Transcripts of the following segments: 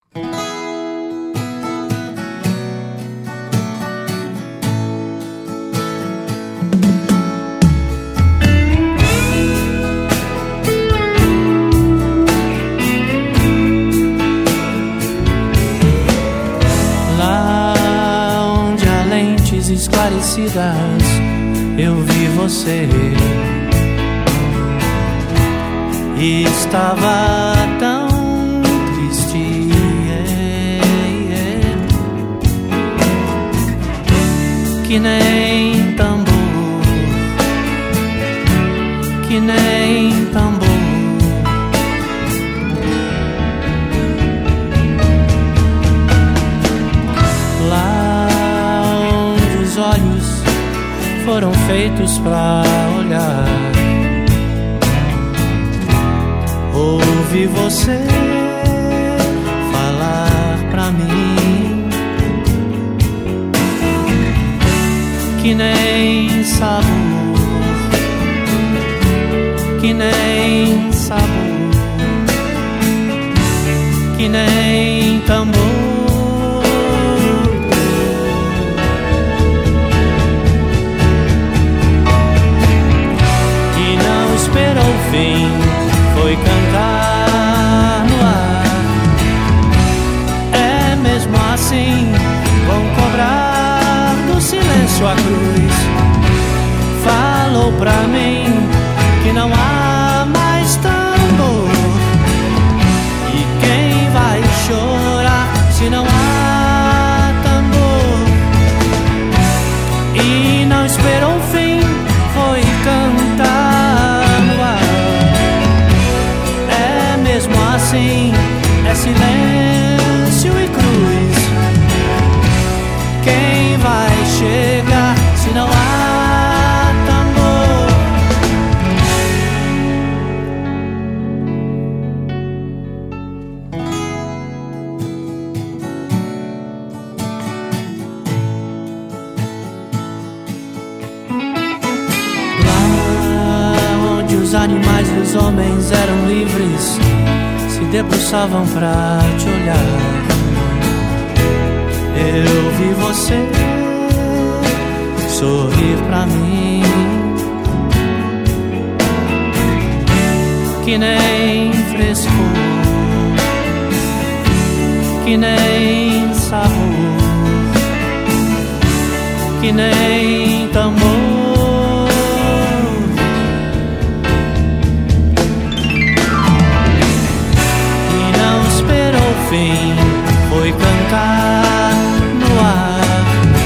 Esclarecidas, eu vi você e estava tão triste, que nem tambor, que nem tambor. Foram feitos pra olhar. Ouvi você falar pra mim que nem sabor, que nem sabor, que nem tambor. Esperou o fim, foi cantar no ar. É mesmo assim, vão cobrar do silêncio a cruz. Falou pra mim que não há mais tambor. E quem vai chorar se não há tambor? E não esperou o fim, foi cantar. Assim, é silêncio e cruz. Quem vai chegar se não há tambor? Lá onde os animais e os homens eram livres, se debruçavam pra te olhar. Eu vi você sorrir pra mim, que nem frescor, que nem sabor, que nem tambor. Fim, foi cantar no ar.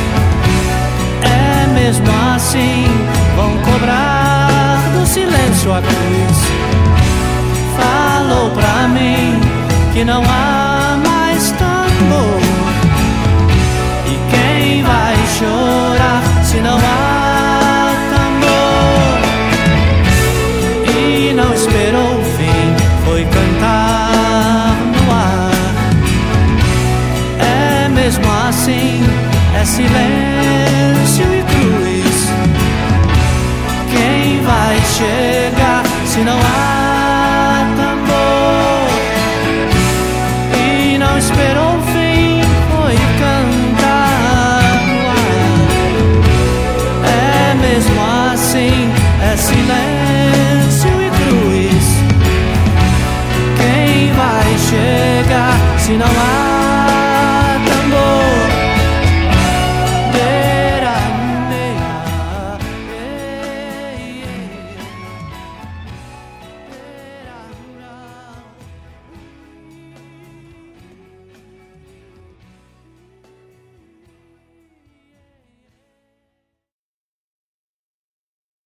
É mesmo assim, vão cobrar do silêncio a cruz. Falou pra mim que não há mais tambor. E quem vai chorar se não há tambor? E não esperou o fim, foi cantar no ar. Mesmo assim, é silêncio e cruz. Quem vai chegar se não há tambor? E não esperou o fim, foi cantar no ar. É mesmo assim, é silêncio e cruz. Quem vai chegar se não há